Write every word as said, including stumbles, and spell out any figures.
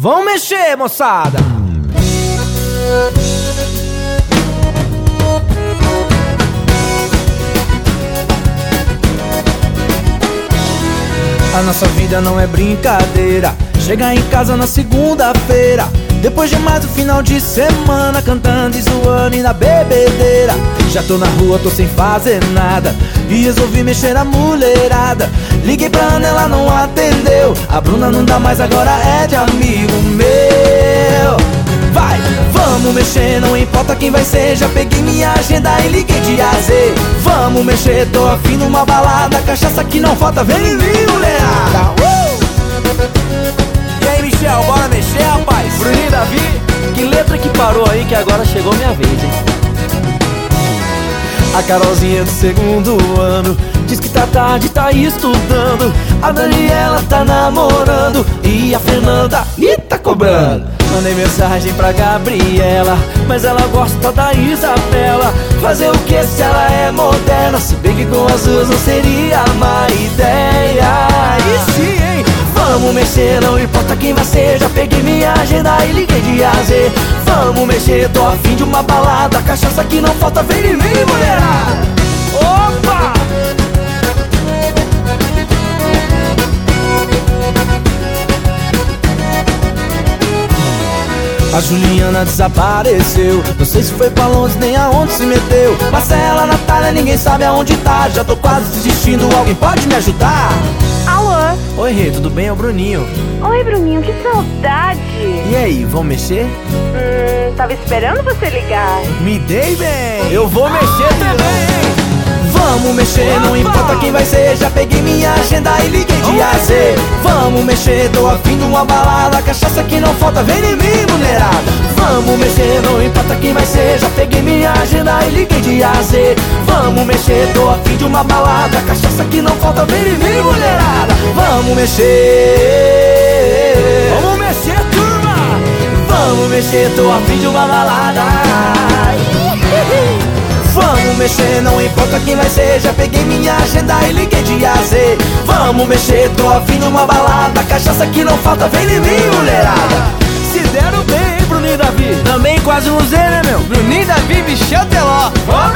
Vão mexer, moçada! A nossa vida não é brincadeira. Chegar em casa na segunda-feira, depois de mais um final de semana, cantando e zoando e na bebedeira. Já tô na rua, tô sem fazer nada e resolvi mexer a mulherada. Liguei pra Ana, ela não atendeu. A Bruna não dá mais, agora é de amigo meu. Vai, vamos mexer, não importa quem vai ser. Já peguei minha agenda e liguei de A a Z. Vamos mexer, tô afim numa balada. Cachaça que não falta, vem em mim, mulherada. uh! E aí, Michel, bora mexer, rapaz? Bruninho e Davi, que letra que parou aí que agora chegou minha vez, hein? A Carolzinha do segundo ano diz que tá tarde, tá estudando. A Daniela tá namorando e a Fernanda ih, tá cobrando. Mandei mensagem pra Gabriela, mas ela gosta da Isabela. Fazer o que se ela é moderna? Se bem que com as duas não seria má ideia. E sim, hein? Vamos mexer, não importa quem vai ser. Já peguei minha agenda e liguei de A a Z. Vamos mexer, tô afim de uma balada. Cachaça que não falta, vem em mim, mulherada. Opa! A Juliana desapareceu, não sei se foi pra Londres nem aonde se meteu. Marcela, Natália, ninguém sabe aonde tá. Já tô quase desistindo, alguém pode me ajudar? Alô? Oi, Rê, tudo bem? É o Bruninho. Oi, Bruninho, que saudade. E aí, vão mexer? Hum, tava esperando você ligar. Me dei bem! Eu vou mexer também! Vamos mexer, não importa quem vai ser. Já peguei minha agenda e liguei de A a Z. Vamos mexer, tô afim de uma balada. Cachaça que não falta, vem em mim, mulherada. Vamos mexer, não importa quem vai ser. Já peguei minha agenda e liguei de A a Z. Vamos mexer, tô afim de uma balada. Cachaça que não falta, vem em mim, mulherada. Vamos mexer. Vamos mexer, turma! Vamos mexer, tô afim de uma balada. Vamos mexer, não importa quem vai ser. Já peguei minha agenda e liguei de A a Z. Vamos mexer, tô afim de uma balada. Cachaça que não falta, vem em mim, mulherada. Se deram bem, hein, Bruninho e Davi? Também quase um Z, né, meu? Bruninho e Davi, Michel Teló. Vamos